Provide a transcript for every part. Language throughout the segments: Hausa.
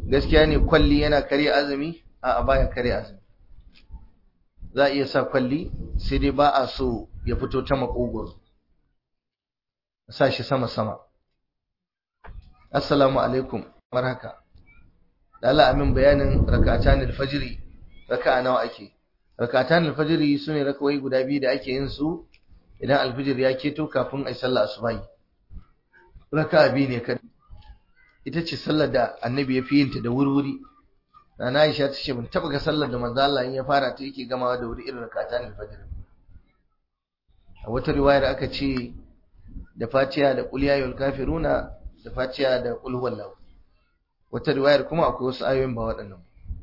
gaskiya ne kwalli yana karya azumi? A'a baya karya azumi. Za a iya sa kwalli sai dai ba a so ya fito ta makogoro, sa shi sama-sama. Assalamu alaikum, marhaka. Da Allah amin bayanin rak'atan al-fajr, raka'a nawa ake? Rak'atan al-fajr sune rak'o'i guda biyu da ake yin su idan al-fajr ya keto kafin ai sallar asubahi. Raka'a biyu ne kadai. Ita ce sallar da Annabi ya fi yin ta da wurwuri. Nana Aisha ta ce ban taba ga sallar da manzo Allah in ya fara ta yake gamawa da wuri irin rak'atan al-fajr. A wata riwayar aka ce da Fatiha da qul ya ayyuhal kafiruna da Fatiha da qul huwallahu. Wata riwayar kuma akwai wasu ayoyin ba waɗannan.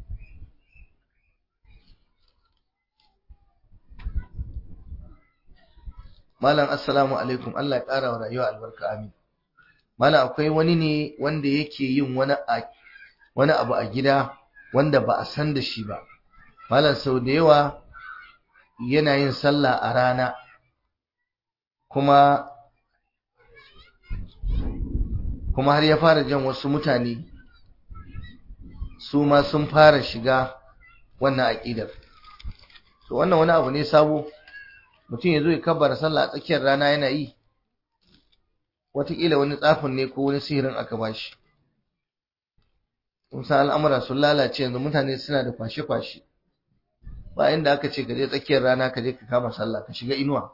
Malam assalamu alaikum, Allah ya ƙara wa rayuwa albarka, amin. Malam akwai wani ne wanda yake yin wani abu a gida wanda ba a san da shi ba. Malam sau da yawa yana yin sallah a rana kuma har ya fara jan wasu mutane su ma sun fara shiga wannan aƙidar. To wannan wani abu ne sabo, mutum ya zo ya kabbara sallah a tsakiyar rana yana yi, wataƙila wani tsafin ne ko wani sihirin aka bashi. Musa al'amura sun lalace yanzu, mutane suna da kwashe-kwashe, ba inda aka ce ka je tsakiyar rana ka je ka kama sallah ka shiga inuwa,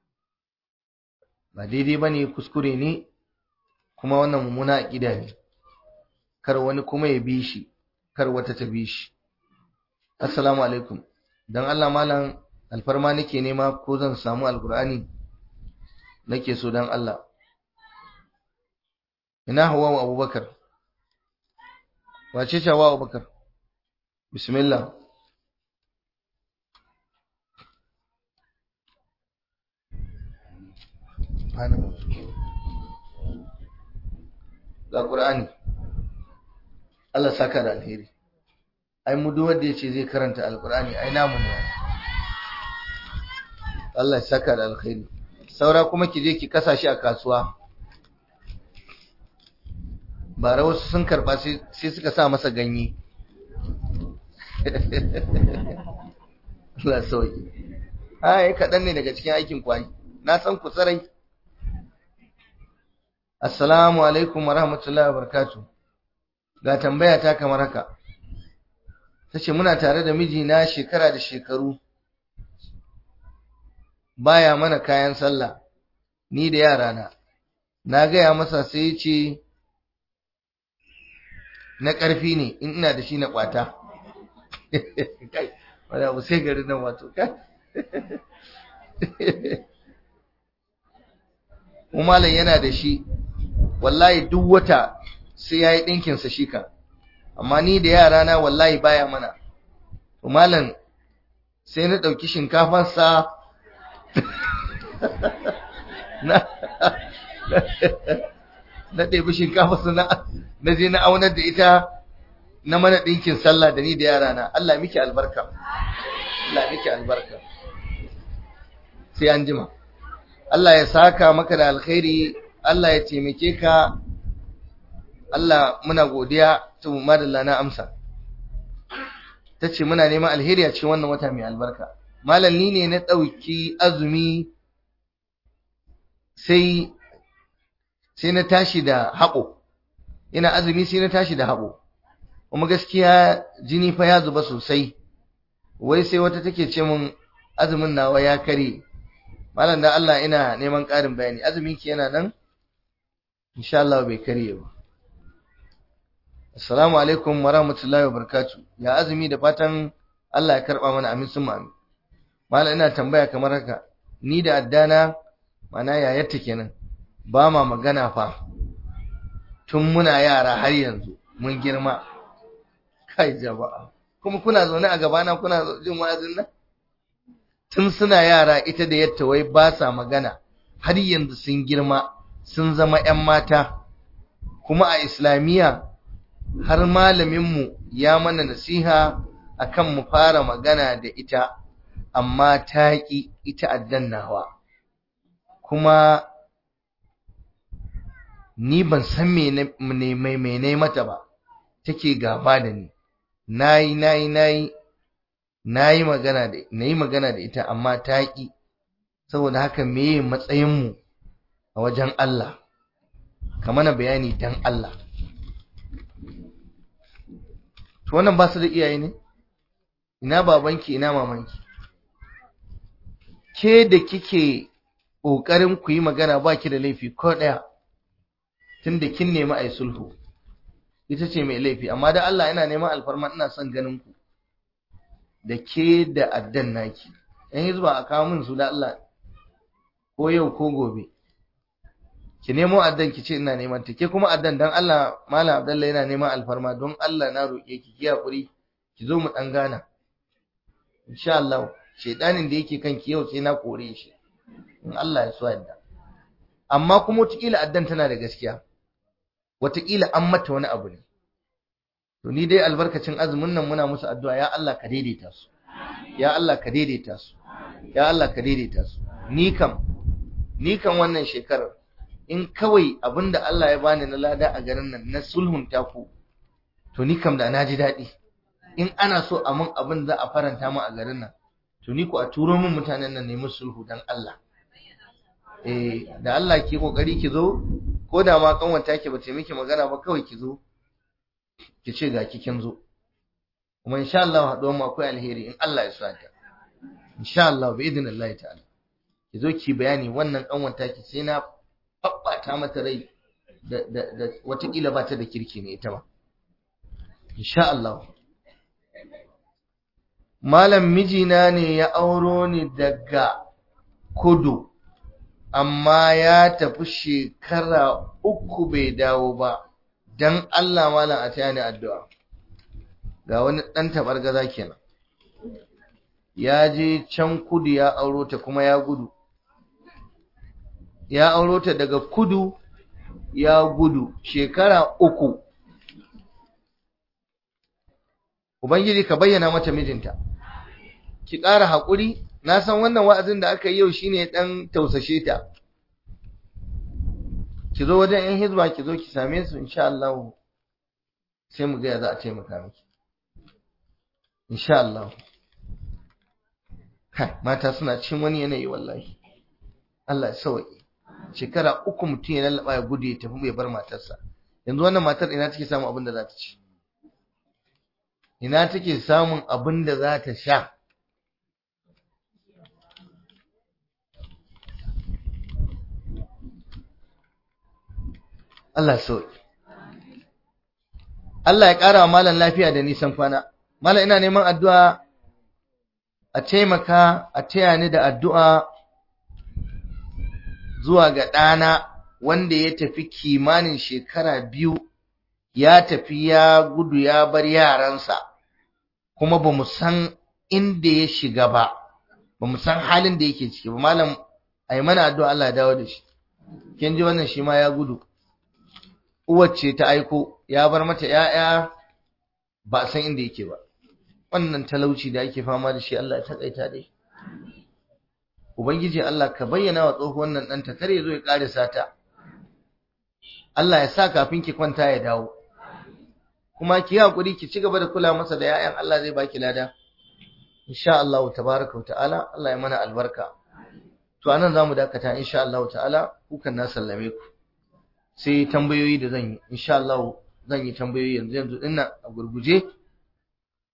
ba daidai ba ne, kuskure ne, kuma wannan mummuna aƙida ne, kar wani kuma ya bi shi, kar wata ta bi shi. Assalamu alaikum, don Allah malam alfarma nake nema ko zan samu alkur'ani nake so don Allah. Ina Hawwa Abubakar? Wace ce Hawwa Abubakar? Bismillah. Ga Qur'ani. Allah saka da alheri. Ai mu duk wanda yace zai karanta alkur'ani ai namu ne. Allah saka da alheri. Saura kuma ki je ki kasa shi a kasuwa. Bara wasu sun karba sai suka sa masa ganye. Allah sauki. Ai kadan ne daga cikin aikin kwai. Na san ku sarai. Assalamu alaikum wa rahmatullahi wa barakatuh. Ga tambaya ta kamar haka. Tace muna tare da mijina shekara da shekaru. Baya mana kayan sallah ni da yarana. Na gaya masa sai ya ce na ƙarfi ne in ina da shi na ƙwata. Kai, wani abu sai garin nan wato kai. Malam yana da shi, wallahi duk wata sai ya yi ɗinkinsa shi ka, amma ni da yarana wallahi baya mana. Malam sai na ɗauki shinkafarsa na ɗebi shinkafarsa na je na aunar da ita na mana ɗinkin sallah da ni da yarana. Allah miki albarka, Allah miki albarka. Sai an jima. Allah ya saka maka da alkhairi, Allah ya taimake ka, Allah muna godiya, to madalla na amsa. Tace muna neman alheri a cikin wannan wata mai albarka. Malam ni ne na ɗauki azumi sai na tashi da haɓo, ina azumi sai na tashi da haɓo, kuma gaskiya jini fa ya zuba sosai. Wai sai wata take ce mun azumin nawa ya kare. Malam da Allah ina neman ƙarin bayani, azumin ki yana nan? Insha Allah bai kare ba. Assalamu alaikum wa rahmatullahi wa barakatuh. Ya azumi da fatan Allah ya karɓa mana, amin sun amin. Malam ina tambaya kamar haka, ni da addana mana yayarta kenan, ba ma magana fa tun muna yara har yanzu mun girma. Kai jama'a, kuma kuna zaune a gabana kuna jin wa'azin nan? Tun suna yara ita da yatta wai ba sa magana, har yanzu sun girma sun zama 'yan mata, kuma a islamiyya har malaminmu ya mana nasiha akan mu fara magana da ita, amma ta ƙi ita addannawa. Kuma ni ban san mene mata ba, take gaba da ni, nayi magana da ita amma ta ƙi, saboda haka meye matsayinmu a wajen Allah, ka mana bayani dan Allah. To wannan ba su da iyaye ne? Ina babanki ina mamanki? Ke da kike ƙoƙarin ku yi magana ba ki da laifi ko ɗaya, tunda kin nemi a yi sulhu, ita ce mai laifi. Amma da Allah ina neman alfarma, ina son ganin ku da ke da addan naki, in yi zuba a kawo min su da Allah, ko yau ko gobe, ki nemo addan ki ce ina neman ta. Ke kuma addan dan Allah, Malam Abdullahi yana neman alfarma, don Allah na roƙe ki hakuri, ki zo mu ɗan gana insha Allah. Shedanin da yake kanki yau sai na kore shi in Allah ya so yadda. Amma kuma wataƙila addan tana da gaskiya, wataƙila an mata wani abu ne. To ni dai albarkacin azumin nan muna musu addu'a, ya Allah ka daidaita su, ya Allah ka daidaita su, ya Allah ka daidaita su. Ni kam wannan shekarar in kawai abinda Allah ya bani na lada a garin nan na sulhunta ku, to ni kam da na ji daɗi. In ana so a mun abin za a faranta mu a garin nan, to ni ku a turo min mutanen nan nemi sulhu dan Allah. Da Allah ki kokari ki zo, ko da ma kanwata ki ba ta miki magana ba, kawai ki zo ki ce ga kin zo, kuma insha Allah haɗuwar mu akwai alheri in Allah ya sa ta, insha Allah bi idnillahi ta'ala. Ki zo ki bayani wannan kanwata ki, sai na fabbata mata rai da watakila ba ta da kirki ne ita ba, insha Allah. Malam, mijina ne ya auro ni daga kudu, amma ya tafi shekara 3 bai dawo ba, dan Allah malam a taya ni addu'a. Ga wani ɗan tabargaza kenan, ya je can kudu ya auro ta kuma ya gudu, ya auro ta daga kudu ya gudu shekara 3. Ubangiji ka bayyana mata mijinta, ki ƙara haƙuri. Na san wannan wa'azin da aka yi yau shine ɗan tausashe ta. Ki zo wajen ‘yan hizba, ki zo ki same su, insha Allah sai mu ga ya za a taimaka miki, insha Allah. Mata suna cin wani yanayi wallahi, Allah ya sauke. Shekara 3 mutum ya lallaba ya gudu ya tafi bai bar matarsa. Yanzu wannan matar ina take samun abin da za ta ci? Ina take samun abin da za ta sha? Allah so. Allah ya ƙara wa malam lafiya da nisan kwana. Malam, ina neman addu'a, a taimaka a taya ni da addu'a zuwa ga ɗana wanda ya tafi kimanin shekara 2, ya tafi ya gudu ya bar yaransa, kuma ba mu san inda ya shiga ba mu san halin da yake ciki ba. Malam, ai mana addu'a Allah ya dawo da shi. Kin ji wannan, shi ma ya gudu, uwar ce ta aiko, ya bar mata ‘ya'ya, ba san inda yake ba. Wannan talauci da ake fama da shi Allah ya taƙaita dai. Ubangiji Allah ka bayyana wa tsohuwan nan ɗanta, kar ya zo ya ƙarisa ta. Allah ya sa kafin ki kwanta ya dawo. Kuma ki yi haƙuri, ki ci gaba da kula masa da ‘ya'yan, Allah zai baki lada. Insha Allah tabaraka wa ta'ala, Allah ya mana albarka. To anan zamu dakata insha Allah ta'ala, kukan na sallame ku. Sai tambayoyi da zan yi, insha Allah zan yi tambayoyi yanzu dinnan a gurguje.